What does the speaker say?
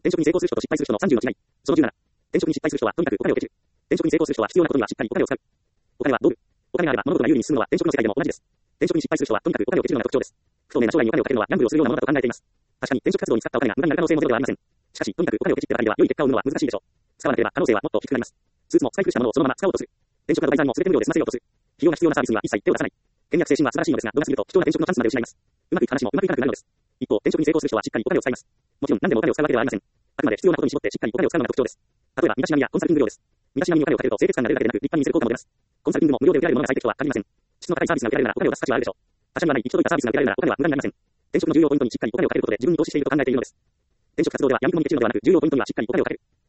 転職に成功する人と失敗する人の30の違い。その17。転職に失敗する人はとにかくお金をケチる。転職に成功する人は必要なことにはしっかりお金を使う。お金は道具。お金があれば物事が有利に進むのは転職の世界でも同じです。転職に失敗する人はとにかくお金をケチるのが特徴です。不透明な将来にお金をかけるのはギャンブルをするようなものだと考えています。確かに転職活動に使ったお金が無駄になる可能性もゼロではありません。しかし、とにかくお金をケチってばかりでは良い結果を生むのは難しいでしょう。使わなければ可能性はもっと低くなります。スーツもサイクルしたものをそのまま使おうとする。転職など大胆にも全て無料で済ませようとする。費用が必要なサービスには一切手を出さない。倹約精神は素晴らしいのですが、度が過ぎると貴重な転職のチャンスまで失います。うまくいく話もうまくいかなくなるのです。一方、転職に成功する人はしっかりお金を使います。もちろん何でもお金を使うわけではありません。あくまで必要なことに絞ってしっかりお金を使うのが特徴です。例えば、身だしなみやコンサルティング料です。身だしなみにお金をかけると清潔感が出るだけでなく立派に見せる効果も出ます。コンサルティングも無料で受けられるものが最適とは限りません。質の高いサービスが受けられるならお金を出す価値はあるでしょう。他社にはない行き届いたサービスが受けられるならお金は無駄になりません。転職の重要ポイントにしっかりお金をかけることで自分に投資していると考えているのです。転職活動では闇雲にケチるのではなく重要ポイントにはしっかりお金をかける。